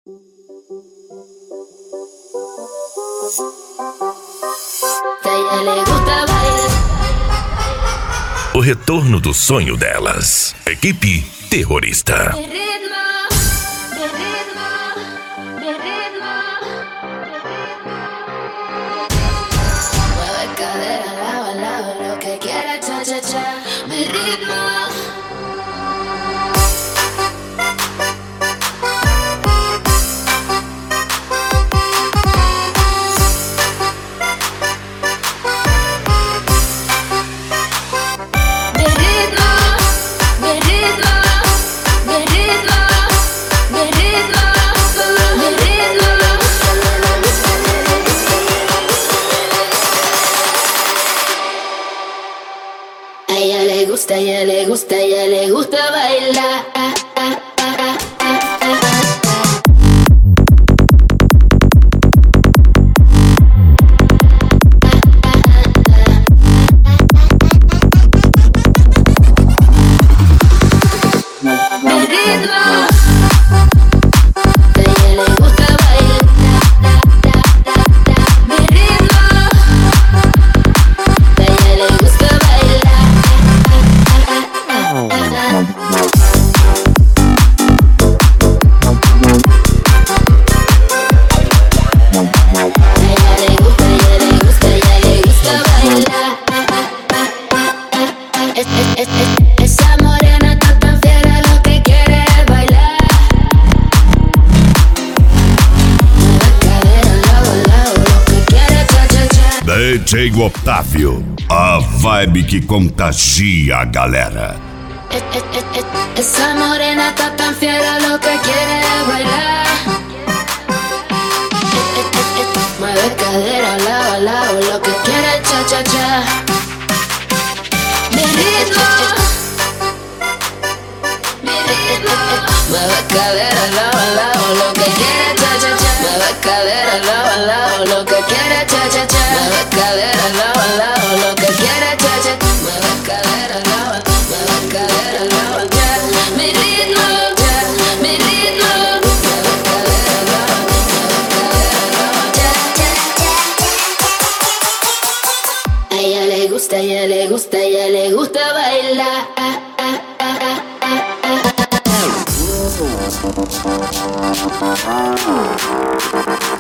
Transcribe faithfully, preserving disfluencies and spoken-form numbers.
Que a ella le gusta bailar. O retorno do sonho delas. Equipe Terrorista. Mi ritmo, mi ritmo, mi ritmo. Mueve cadera, lado a lado, lo que quiera, cha, cha, cha. Mi ritmo. A ella le gusta, a ella le gusta, a ella le gusta bailar. Mi ritmo. A ella le gusta bailar. Mi ritmo. A ella le gusta bailar. Esa morena está tan fiera, lo que quiere es bailar. Mueve cadera, lado a lado, lo que quiere cha cha cha. D J Otávio, a vibe que contagia a galera. Esa morena está tan fiera, lo que quiere es bailar. Mueve cadera, lado a lado, lo que quiere cha cha cha. Mi ritmo. Mueve cadera, lado a lado, lo que quiere cha cha cha. Mueve cadera, lado a lado, lo que quiere cha cha cha. Mueve cadera, lado a lado, lo que quiere cha cha cha. Mueve cadera, lado a lado, mueve cadera, lado a lado. Mi ritmo, mi ritmo. Mueve cadera, lado a lado, mueve cadera, lado a lado. A ella le gusta, a ella le gusta, a ella le gusta bailar.